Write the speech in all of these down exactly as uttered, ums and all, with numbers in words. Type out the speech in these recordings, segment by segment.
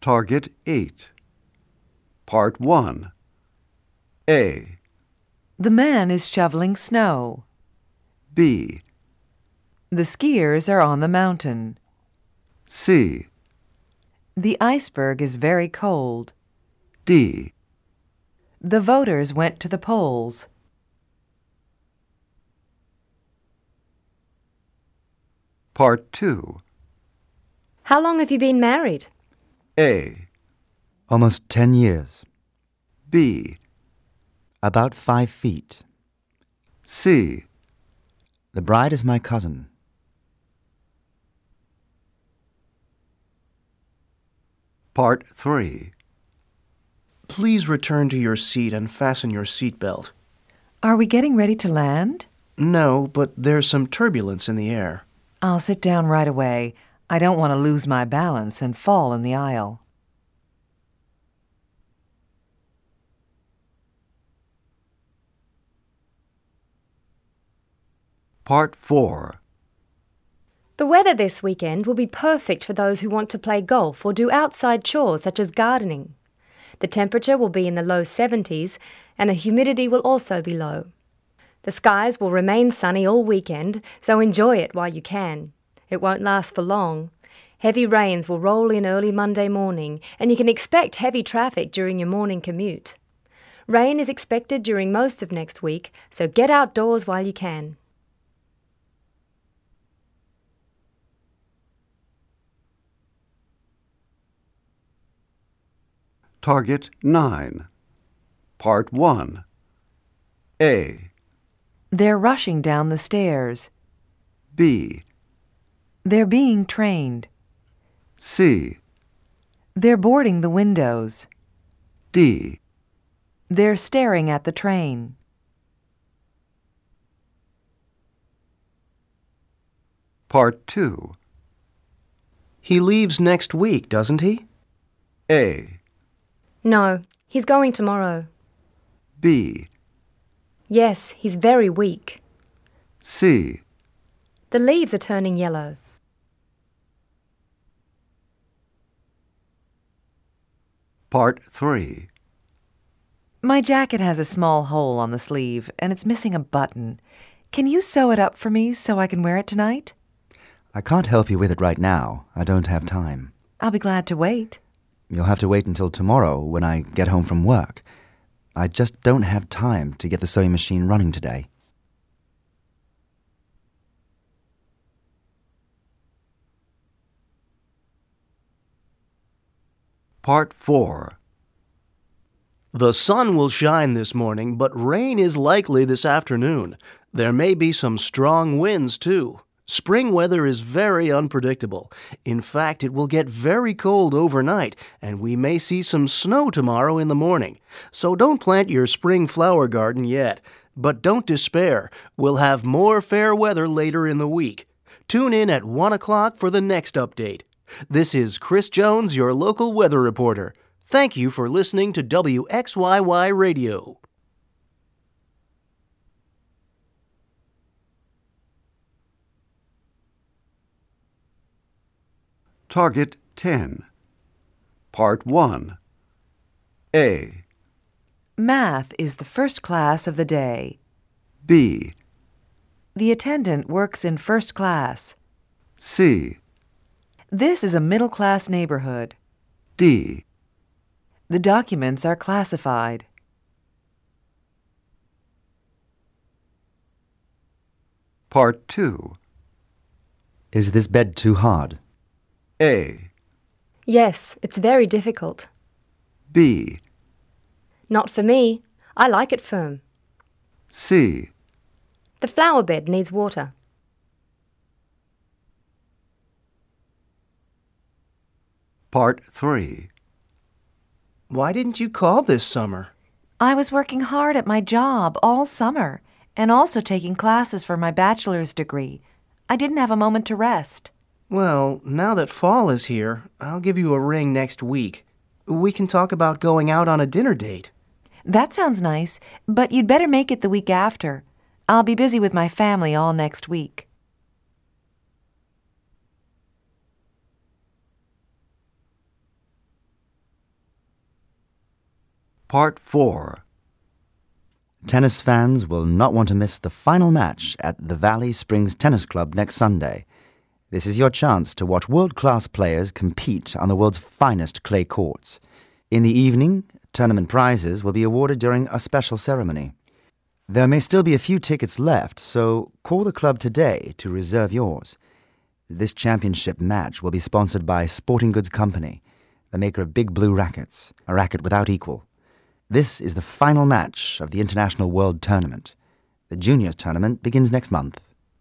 Target eight. Part one. A. The man is shoveling snow. B. The skiers are on the mountain. C. The iceberg is very cold. D. The voters went to the polls. Part two. How long have you been married? A. Almost ten years. B. About five feet. C. The bride is my cousin. Part three. Please return to your seat and fasten your seatbelt. Are we getting ready to land? No, but there's some turbulence in the air. I'll sit down right away. I don't want to lose my balance and fall in the aisle. Part four. The weather this weekend will be perfect for those who want to play golf or do outside chores such as gardening. The temperature will be in the low seventies and the humidity will also be low. The skies will remain sunny all weekend, so enjoy it while you can. It won't last for long. Heavy rains will roll in early Monday morning, and you can expect heavy traffic during your morning commute. Rain is expected during most of next week, so get outdoors while you can. Target nine. Part one. A. They're rushing down the stairs. B. They're being trained. C. They're boarding the windows. D. They're staring at the train. Part two. He leaves next week, doesn't he? A. No, he's going tomorrow. B. Yes, he's very weak. C. The leaves are turning yellow. Part three. My jacket has a small hole on the sleeve, and it's missing a button. Can you sew it up for me so I can wear it tonight? I can't help you with it right now. I don't have time. I'll be glad to wait. You'll have to wait until tomorrow when I get home from work. I just don't have time to get the sewing machine running today. Part four. The sun will shine this morning, but rain is likely this afternoon. There may be some strong winds, too. Spring weather is very unpredictable. In fact, it will get very cold overnight, and we may see some snow tomorrow in the morning. So don't plant your spring flower garden yet. But don't despair. We'll have more fair weather later in the week. Tune in at one o'clock for the next update. This is Chris Jones, your local weather reporter. Thank you for listening to W X Y Y Radio. Target ten. Part one. A. Math is the first class of the day. B. The attendant works in first class. C. This is a middle-class neighborhood. D. The documents are classified. Part two. Is this bed too hard? A. Yes, it's very difficult. B. Not for me. I like it firm. C. The flower bed needs water. Part three. Why didn't you call this summer? I was working hard at my job all summer and also taking classes for my bachelor's degree. I didn't have a moment to rest. Well, now that fall is here, I'll give you a ring next week. We can talk about going out on a dinner date. That sounds nice, but you'd better make it the week after. I'll be busy with my family all next week. Part four. Tennis fans will not want to miss the final match at the Valley Springs Tennis Club next Sunday. This is your chance to watch world-class players compete on the world's finest clay courts. In the evening, tournament prizes will be awarded during a special ceremony. There may still be a few tickets left, so call the club today to reserve yours. This championship match will be sponsored by Sporting Goods Company, the maker of Big Blue rackets, a racket without equal. This is the final match of the International World Tournament. The Juniors Tournament begins next month.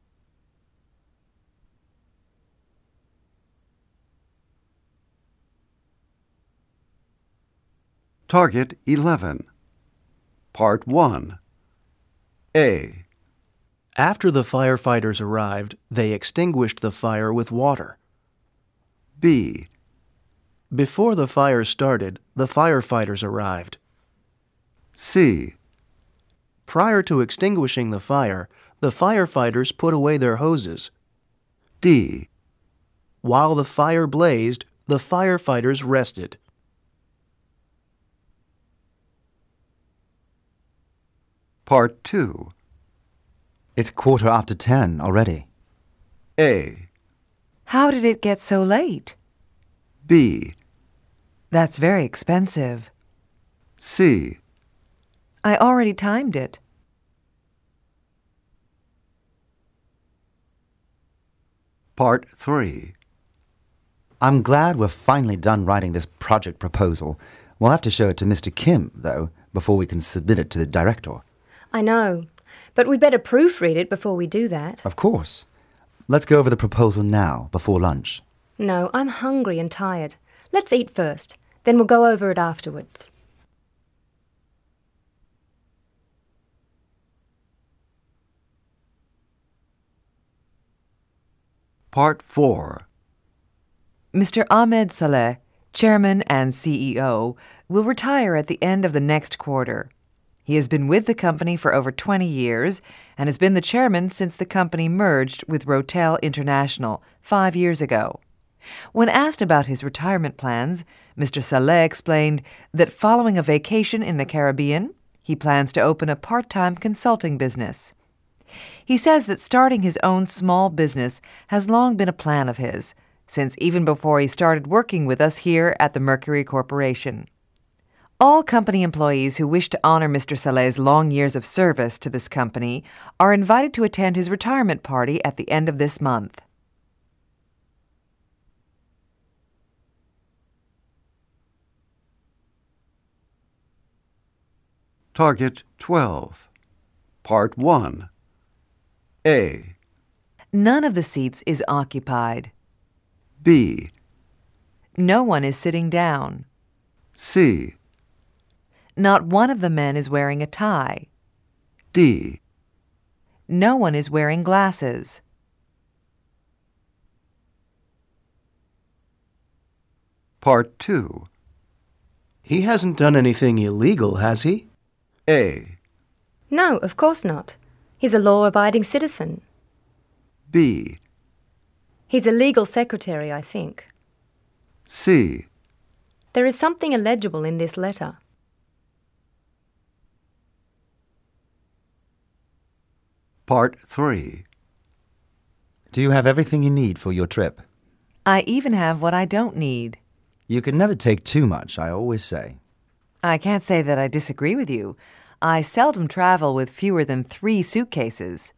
Target eleven. Part one. A. After the firefighters arrived, they extinguished the fire with water. B. Before the fire started, the firefighters arrived. C. Prior to extinguishing the fire, the firefighters put away their hoses. D. While the fire blazed, the firefighters rested. Part two. It's quarter after ten already. A. How did it get so late? B. That's very expensive. C. I already timed it. Part three. I'm glad we're finally done writing this project proposal. We'll have to show it to Mister Kim, though, before we can submit it to the director. I know, but we better proofread it before we do that. Of course. Let's go over the proposal now, before lunch. No, I'm hungry and tired. Let's eat first, then we'll go over it afterwards. Part four. Mister Ahmed Saleh, Chairman and C E O, will retire at the end of the next quarter. He has been with the company for over twenty years and has been the chairman since the company merged with Rotel International five years ago. When asked about his retirement plans, Mister Saleh explained that following a vacation in the Caribbean, he plans to open a part-time consulting business. He says that starting his own small business has long been a plan of his, since even before he started working with us here at the Mercury Corporation. All company employees who wish to honor Mister Saleh's long years of service to this company are invited to attend his retirement party at the end of this month. Target twelve. Part one. A. None of the seats is occupied. B. No one is sitting down. C. Not one of the men is wearing a tie. D. No one is wearing glasses. Part two. He hasn't done anything illegal, has he? A. No, of course not. He's a law-abiding citizen. B. He's a legal secretary, I think. C. There is something illegible in this letter. Part three. Do you have everything you need for your trip? I even have what I don't need. You can never take too much, I always say. I can't say that I disagree with you. I seldom travel with fewer than three suitcases.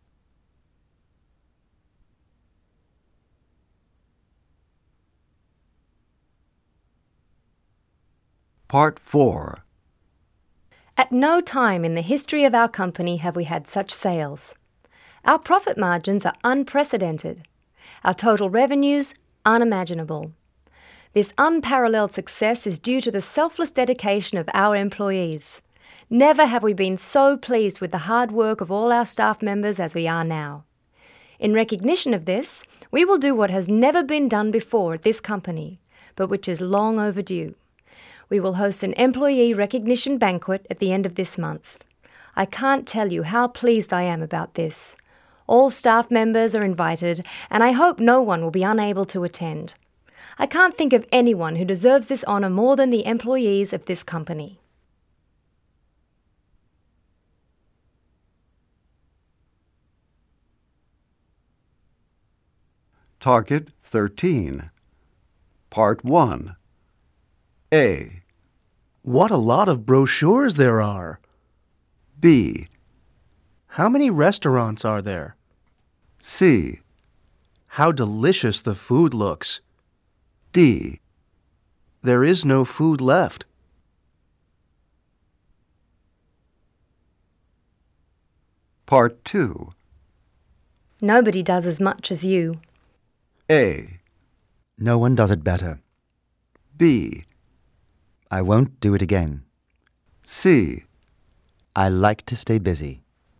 Part four. At no time in the history of our company have we had such sales. Our profit margins are unprecedented. Our total revenues, unimaginable. This unparalleled success is due to the selfless dedication of our employees. Never have we been so pleased with the hard work of all our staff members as we are now. In recognition of this, we will do what has never been done before at this company, but which is long overdue. We will host an employee recognition banquet at the end of this month. I can't tell you how pleased I am about this. All staff members are invited, and I hope no one will be unable to attend. I can't think of anyone who deserves this honour more than the employees of this company. Target thirteen. Part one. A. What a lot of brochures there are. B. How many restaurants are there? C. How delicious the food looks. D. There is no food left. Part two. Nobody does as much as you. A. No one does it better. B. I won't do it again. C. I like to stay busy.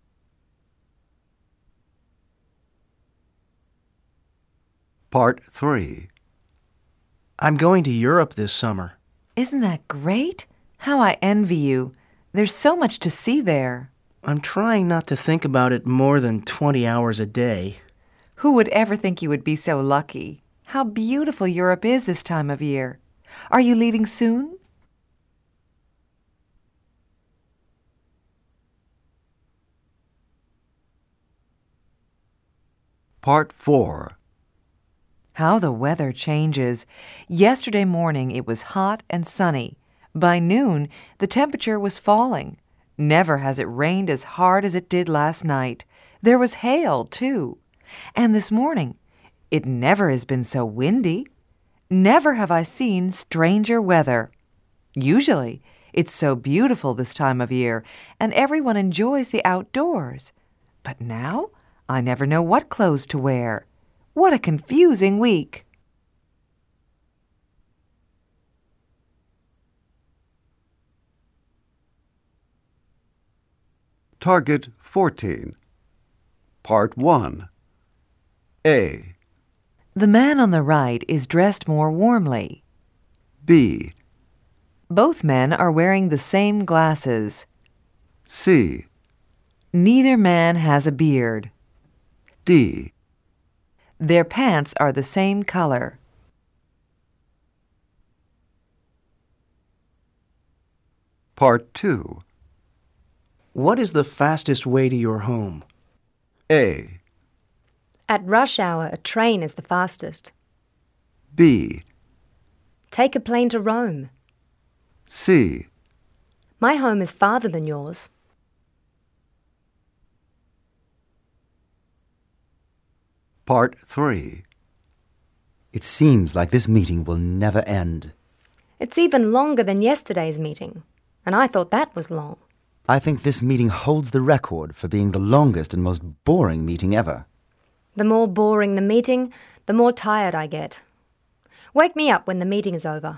Part three. I'm going to Europe this summer. Isn't that great? How I envy you. There's so much to see there. I'm trying not to think about it more than twenty hours a day. Who would ever think you would be so lucky? How beautiful Europe is this time of year. Are you leaving soon? Part four. How the weather changes. Yesterday morning it was hot and sunny. By noon, the temperature was falling. Never has it rained as hard as it did last night. There was hail, too. And this morning, it never has been so windy. Never have I seen stranger weather. Usually, it's so beautiful this time of year, and everyone enjoys the outdoors. But now, I never know what clothes to wear. What a confusing week. Target fourteen. Part one. A. The man on the right is dressed more warmly. B. Both men are wearing the same glasses. C. Neither man has a beard. D. Their pants are the same color. Part two. What is the fastest way to your home? A. At rush hour, a train is the fastest. B. Take a plane to Rome. C. My home is farther than yours. Part three. It seems like this meeting will never end. It's even longer than yesterday's meeting, and I thought that was long. I think this meeting holds the record for being the longest and most boring meeting ever. The more boring the meeting, the more tired I get. Wake me up when the meeting is over.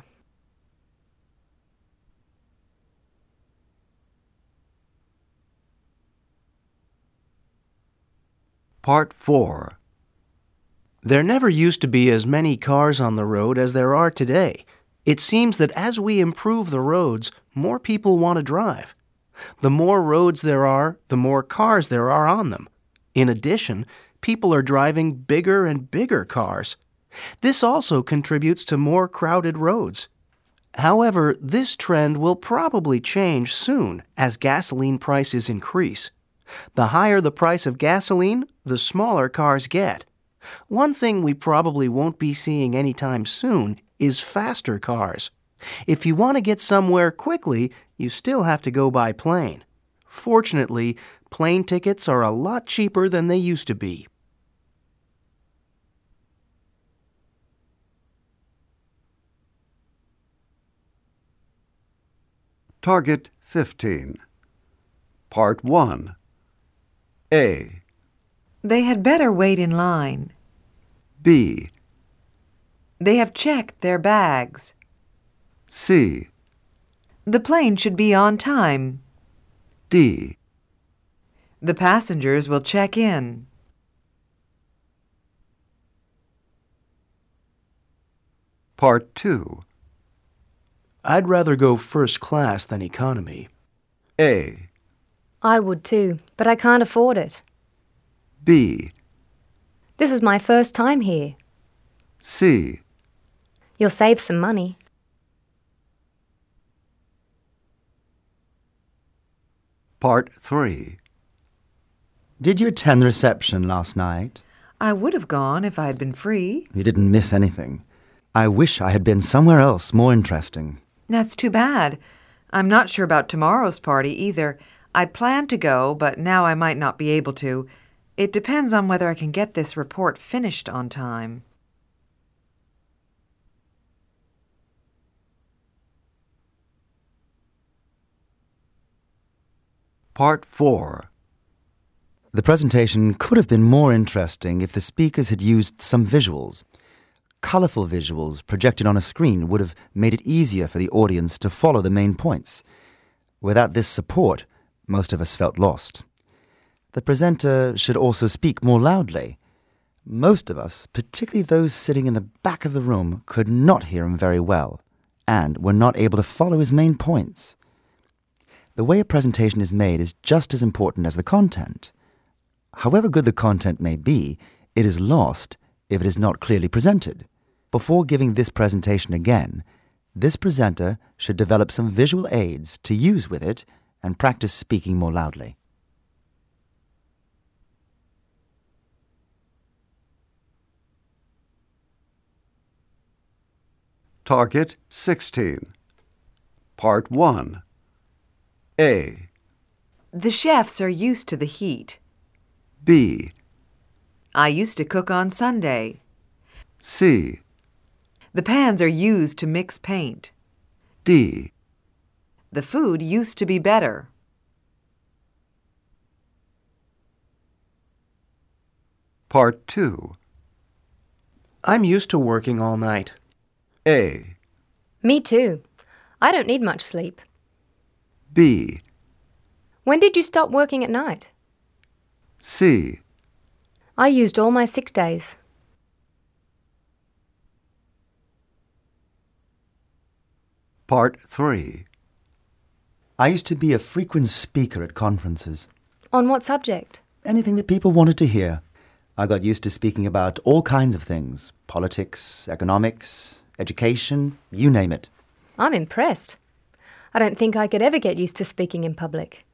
Part four. There never used to be as many cars on the road as there are today. It seems that as we improve the roads, more people want to drive. The more roads there are, the more cars there are on them. In addition, people are driving bigger and bigger cars. This also contributes to more crowded roads. However, this trend will probably change soon as gasoline prices increase. The higher the price of gasoline, the smaller cars get. One thing we probably won't be seeing anytime soon is faster cars. If you want to get somewhere quickly, you still have to go by plane. Fortunately, plane tickets are a lot cheaper than they used to be. Target fifteen. Part one. A. They had better wait in line. B. They have checked their bags. C. The plane should be on time. D. The passengers will check in. Part two. I'd rather go first class than economy. A. I would too, but I can't afford it. B. This is my first time here. C. You'll save some money. Part three. Did you attend the reception last night? I would have gone if I had been free. You didn't miss anything. I wish I had been somewhere else more interesting. That's too bad. I'm not sure about tomorrow's party either. I planned to go, but now I might not be able to. It depends on whether I can get this report finished on time. Part four. The presentation could have been more interesting if the speakers had used some visuals. Colorful visuals projected on a screen would have made it easier for the audience to follow the main points. Without this support, most of us felt lost. The presenter should also speak more loudly. Most of us, particularly those sitting in the back of the room, could not hear him very well and were not able to follow his main points. The way a presentation is made is just as important as the content. However good the content may be, it is lost if it is not clearly presented. Before giving this presentation again, this presenter should develop some visual aids to use with it and practice speaking more loudly. Target sixteen. Part one. A. The chefs are used to the heat. B. I used to cook on Sunday. C. The pans are used to mix paint. D. The food used to be better. Part two. I'm used to working all night. A. Me too. I don't need much sleep. B. When did you stop working at night? C. I used all my sick days. Part three. I used to be a frequent speaker at conferences. On what subject? Anything that people wanted to hear. I got used to speaking about all kinds of things. Politics, economics, education, you name it. I'm impressed. I don't think I could ever get used to speaking in public.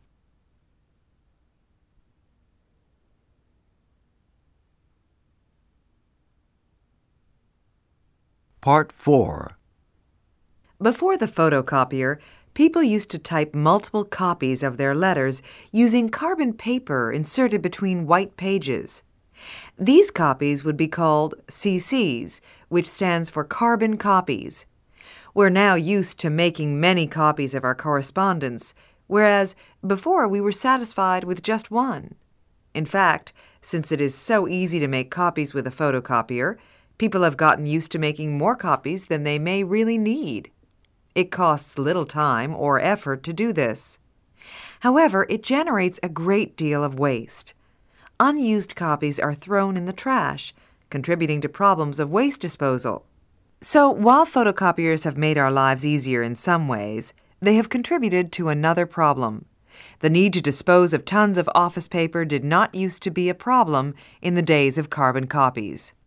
Part four. Before the photocopier, people used to type multiple copies of their letters using carbon paper inserted between white pages. These copies would be called C Cs, which stands for carbon copies. We're now used to making many copies of our correspondence, whereas before we were satisfied with just one. In fact, since it is so easy to make copies with a photocopier, people have gotten used to making more copies than they may really need. It costs little time or effort to do this. However, it generates a great deal of waste. Unused copies are thrown in the trash, contributing to problems of waste disposal. So, while photocopiers have made our lives easier in some ways, they have contributed to another problem. The need to dispose of tons of office paper did not used to be a problem in the days of carbon copies.